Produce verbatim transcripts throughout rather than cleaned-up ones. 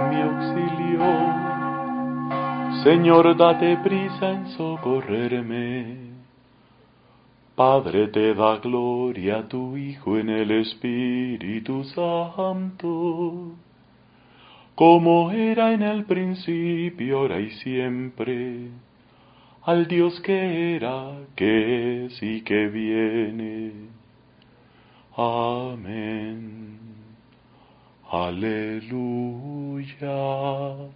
en mi auxilio. Señor, date prisa en socorrerme. Padre, te da gloria a tu Hijo en el Espíritu Santo, como era en el principio, ahora y siempre, al Dios que era, que es y que viene. Amén. Aleluya.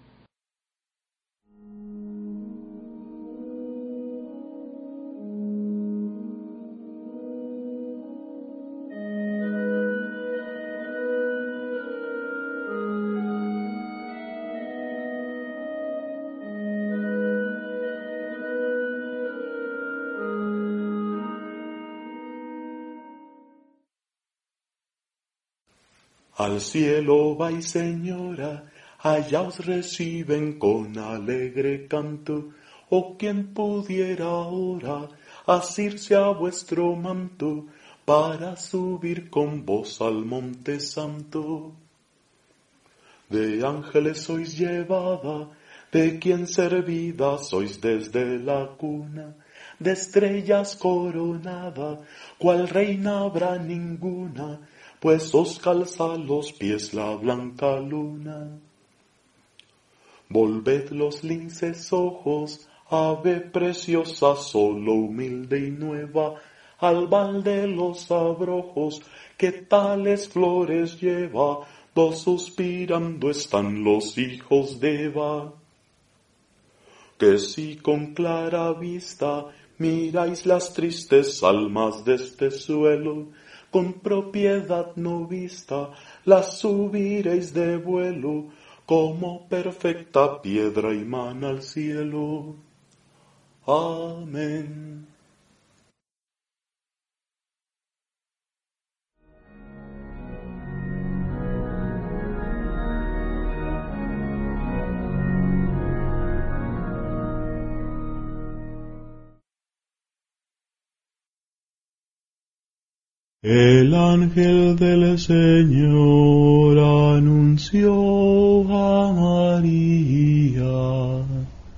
Al cielo vais, Señora, allá os reciben con alegre canto. Oh, quien pudiera ahora asirse a vuestro manto para subir con vos al monte santo. De ángeles sois llevada, de quien servida sois desde la cuna, de estrellas coronada, cual reina habrá ninguna, pues os calza los pies la blanca luna. Volved los linces ojos, ave preciosa, solo humilde y nueva, al val de los abrojos, que tales flores lleva, dos suspirando están los hijos de Eva. Que si con clara vista miráis las tristes almas de este suelo, con propiedad no vista las subiréis de vuelo, como perfecta piedra imana al cielo. Amén. El ángel del Señor anunció a María,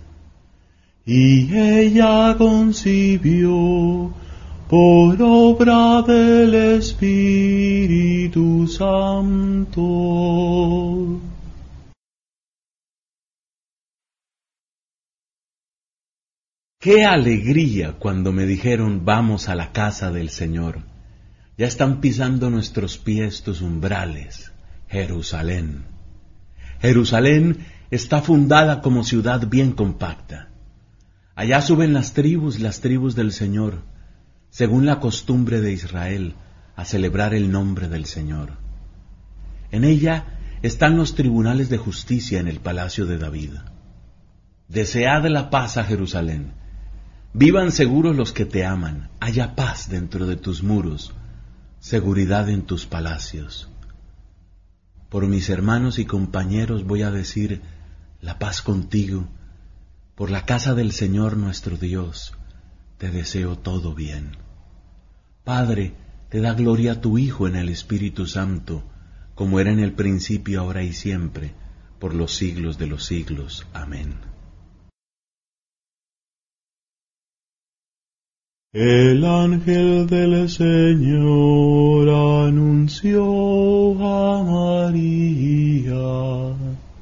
y ella concibió por obra del Espíritu Santo. ¡Qué alegría cuando me dijeron vamos a la casa del Señor! Ya están pisando nuestros pies tus umbrales, Jerusalén. Jerusalén está fundada como ciudad bien compacta. Allá suben las tribus, las tribus del Señor, según la costumbre de Israel, a celebrar el nombre del Señor. En ella están los tribunales de justicia en el palacio de David. Desead la paz a Jerusalén. Vivan seguros los que te aman. Haya paz dentro de tus muros, seguridad en tus palacios. Por mis hermanos y compañeros voy a decir, la paz contigo. Por la casa del Señor nuestro Dios, te deseo todo bien. Padre, te da gloria a tu Hijo en el Espíritu Santo, como era en el principio, ahora y siempre, por los siglos de los siglos. Amén. El ángel del Señor anunció a María,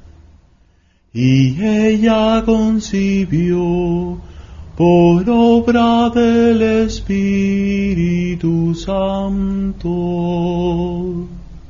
y ella concibió por obra del Espíritu Santo.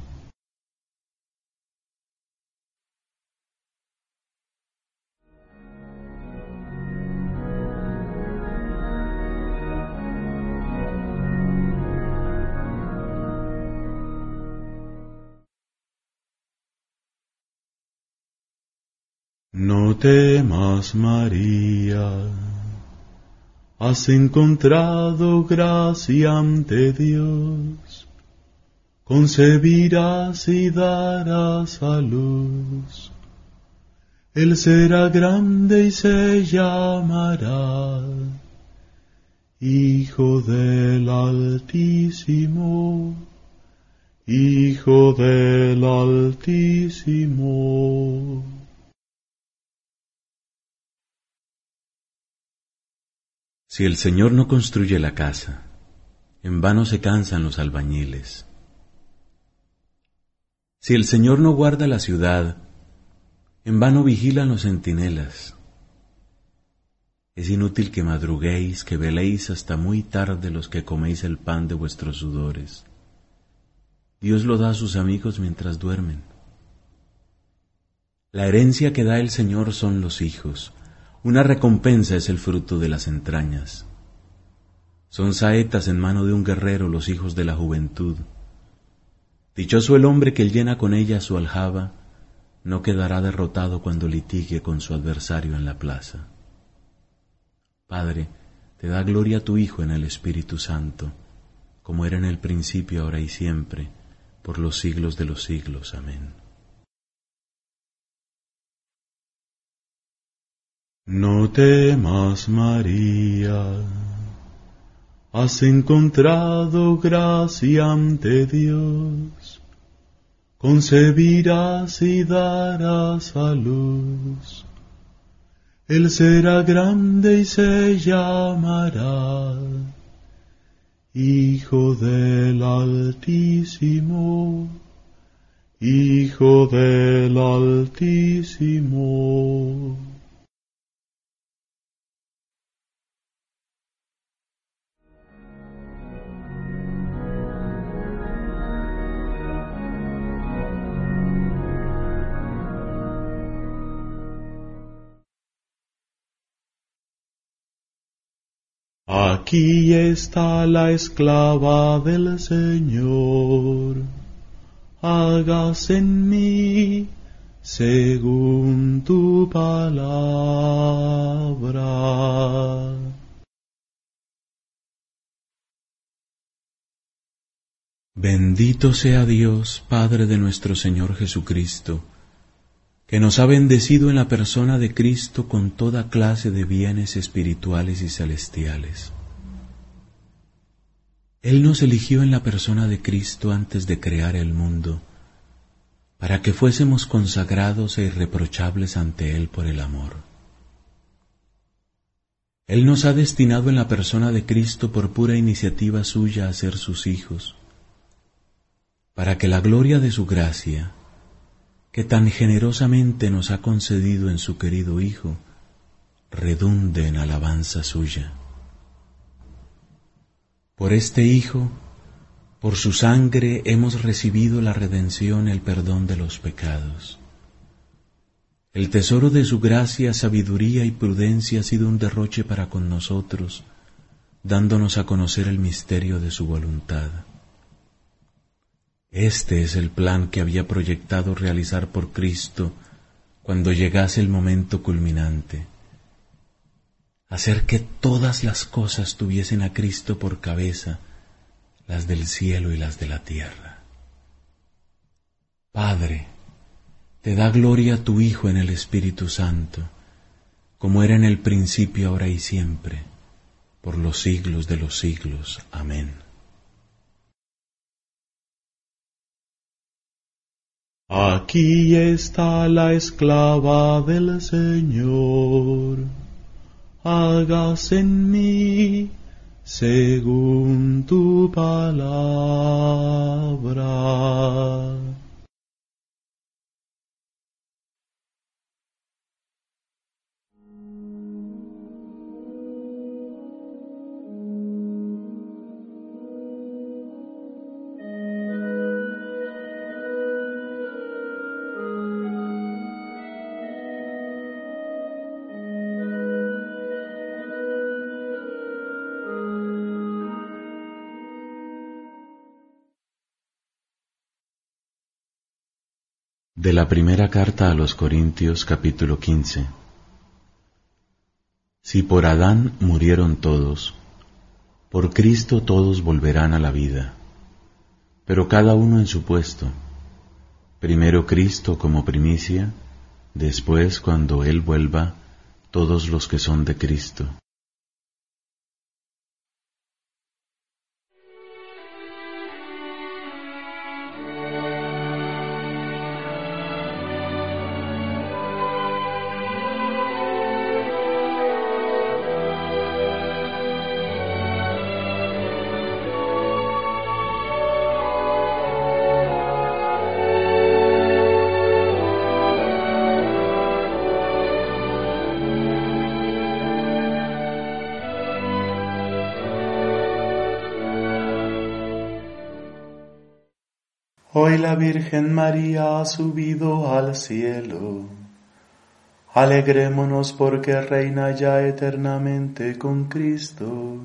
No temas, María, has encontrado gracia ante Dios, concebirás y darás a luz. Él será grande y se llamará Hijo del Altísimo, Hijo del Altísimo. Si el Señor no construye la casa, en vano se cansan los albañiles. Si el Señor no guarda la ciudad, en vano vigilan los centinelas. Es inútil que madruguéis, que veléis hasta muy tarde los que coméis el pan de vuestros sudores. Dios lo da a sus amigos mientras duermen. La herencia que da el Señor son los hijos. Una recompensa es el fruto de las entrañas. Son saetas en mano de un guerrero los hijos de la juventud. Dichoso el hombre que llena con ella su aljaba, no quedará derrotado cuando litigue con su adversario en la plaza. Padre, te da gloria a tu Hijo en el Espíritu Santo, como era en el principio, ahora y siempre, por los siglos de los siglos. Amén. No temas, María, has encontrado gracia ante Dios. Concebirás y darás a luz. Él será grande y se llamará Hijo del Altísimo, Hijo del Altísimo. Aquí está la esclava del Señor, hágase en mí según tu palabra. Bendito sea Dios, Padre de nuestro Señor Jesucristo, que nos ha bendecido en la persona de Cristo con toda clase de bienes espirituales y celestiales. Él nos eligió en la persona de Cristo antes de crear el mundo, para que fuésemos consagrados e irreprochables ante Él por el amor. Él nos ha destinado en la persona de Cristo por pura iniciativa suya a ser sus hijos, para que la gloria de su gracia, que tan generosamente nos ha concedido en su querido Hijo, redunde en alabanza suya. Por este Hijo, por su sangre hemos recibido la redención, el perdón de los pecados. El tesoro de su gracia, sabiduría y prudencia ha sido un derroche para con nosotros, dándonos a conocer el misterio de su voluntad. Este es el plan que había proyectado realizar por Cristo cuando llegase el momento culminante: hacer que todas las cosas tuviesen a Cristo por cabeza, las del cielo y las de la tierra. Padre, te da gloria a tu Hijo en el Espíritu Santo, como era en el principio, ahora y siempre, por los siglos de los siglos. Amén. Aquí está la esclava del Señor, hágase en mí según tu palabra. De la primera carta a los Corintios, capítulo quince. Si por Adán murieron todos, por Cristo todos volverán a la vida, pero cada uno en su puesto. Primero Cristo como primicia, después, cuando Él vuelva, todos los que son de Cristo. Hoy la Virgen María ha subido al cielo. Alegrémonos porque reina ya eternamente con Cristo.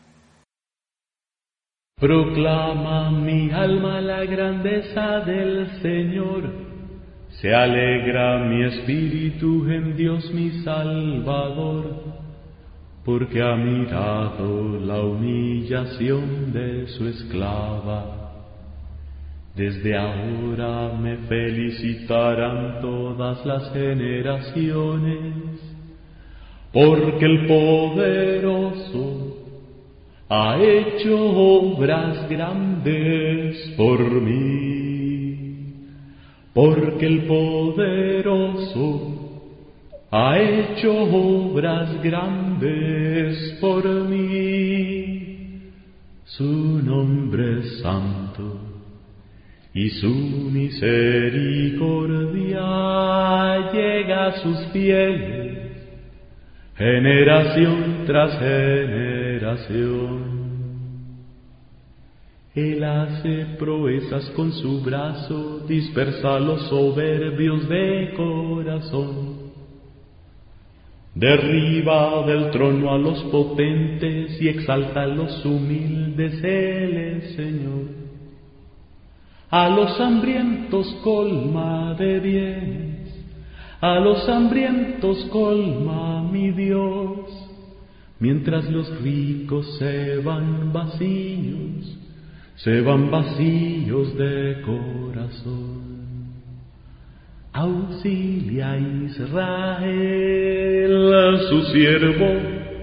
Proclama mi alma la grandeza del Señor. Se alegra mi espíritu en Dios mi Salvador, porque ha mirado la humillación de su esclava. Desde ahora me felicitarán todas las generaciones, porque el poderoso ha hecho obras grandes por mí, porque el poderoso ha hecho obras grandes por mí. Su nombre es santo y su misericordia llega a sus fieles, generación tras generación. Él hace proezas con su brazo, dispersa a los soberbios de corazón. Derriba del trono a los potentes y exalta a los humildes, Él es Señor. A los hambrientos colma de bienes, a los hambrientos colma mi Dios, mientras los ricos se van vacíos, se van vacíos de corazón. Auxilia a Israel, su siervo,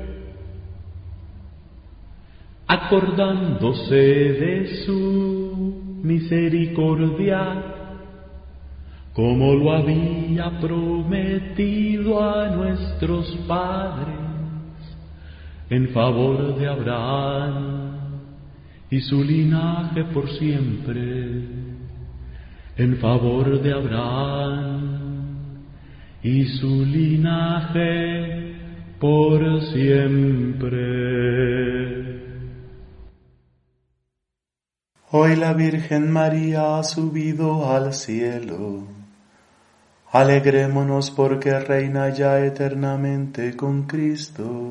acordándose de su misericordia, como lo había prometido a nuestros padres, en favor de Abraham y su linaje por siempre, en favor de Abraham y su linaje por siempre. Hoy la Virgen María ha subido al cielo. Alegrémonos porque reina ya eternamente con Cristo.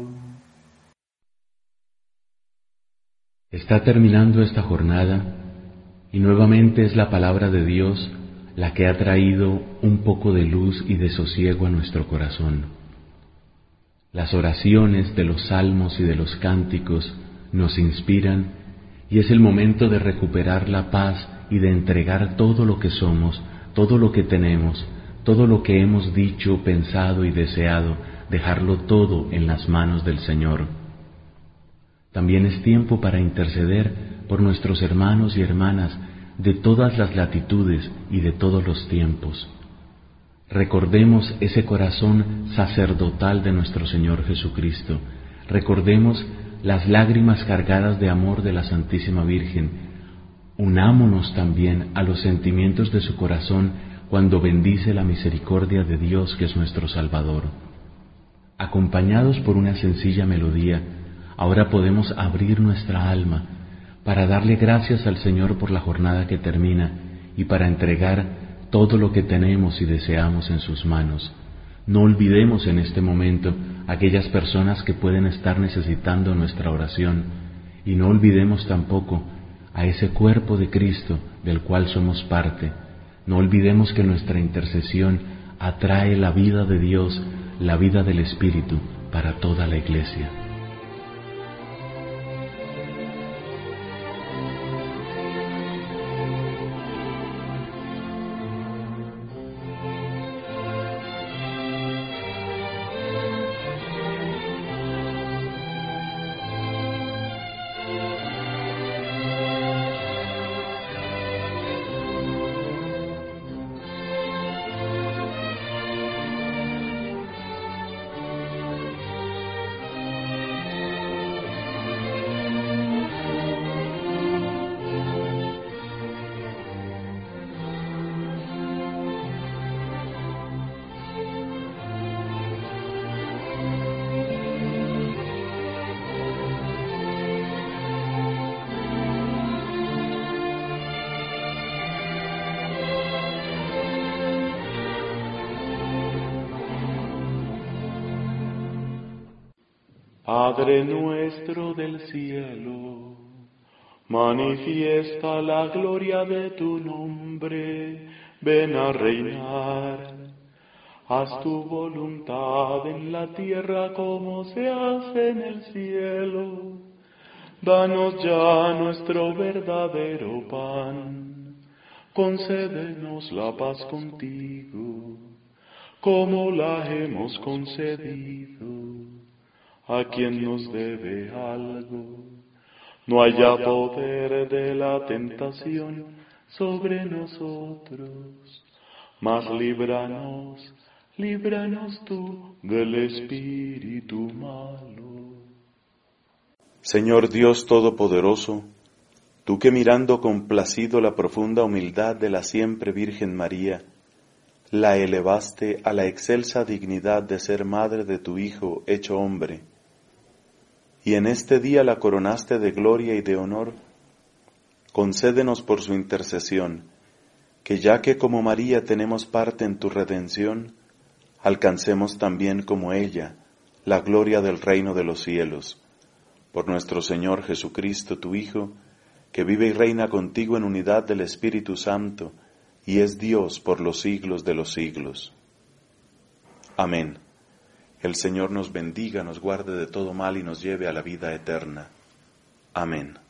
Está terminando esta jornada y nuevamente es la palabra de Dios la que ha traído un poco de luz y de sosiego a nuestro corazón. Las oraciones de los salmos y de los cánticos nos inspiran y es el momento de recuperar la paz y de entregar todo lo que somos, todo lo que tenemos, todo lo que hemos dicho, pensado y deseado, dejarlo todo en las manos del Señor. También es tiempo para interceder por nuestros hermanos y hermanas de todas las latitudes y de todos los tiempos. Recordemos ese corazón sacerdotal de nuestro Señor Jesucristo. Recordemos las lágrimas cargadas de amor de la Santísima Virgen. Unámonos también a los sentimientos de su corazón cuando bendice la misericordia de Dios que es nuestro Salvador. Acompañados por una sencilla melodía, ahora podemos abrir nuestra alma para darle gracias al Señor por la jornada que termina y para entregar todo lo que tenemos y deseamos en sus manos. No olvidemos en este momento aquellas personas que pueden estar necesitando nuestra oración y no olvidemos tampoco a ese cuerpo de Cristo del cual somos parte. No olvidemos que nuestra intercesión atrae la vida de Dios, la vida del Espíritu para toda la Iglesia. Padre nuestro del cielo, manifiesta la gloria de tu nombre, ven a reinar. Haz tu voluntad en la tierra como se hace en el cielo. Danos ya nuestro verdadero pan. Concédenos la paz contigo, como la hemos concedido a quien nos debe algo. No haya poder de la tentación sobre nosotros, mas líbranos, líbranos tú del espíritu malo. Señor Dios Todopoderoso, tú que mirando complacido la profunda humildad de la siempre Virgen María, la elevaste a la excelsa dignidad de ser madre de tu Hijo hecho hombre, y en este día la coronaste de gloria y de honor, concédenos por su intercesión, que ya que como María tenemos parte en tu redención, alcancemos también como ella la gloria del reino de los cielos. Por nuestro Señor Jesucristo, tu Hijo, que vive y reina contigo en unidad del Espíritu Santo, y es Dios por los siglos de los siglos. Amén. El Señor nos bendiga, nos guarde de todo mal y nos lleve a la vida eterna. Amén.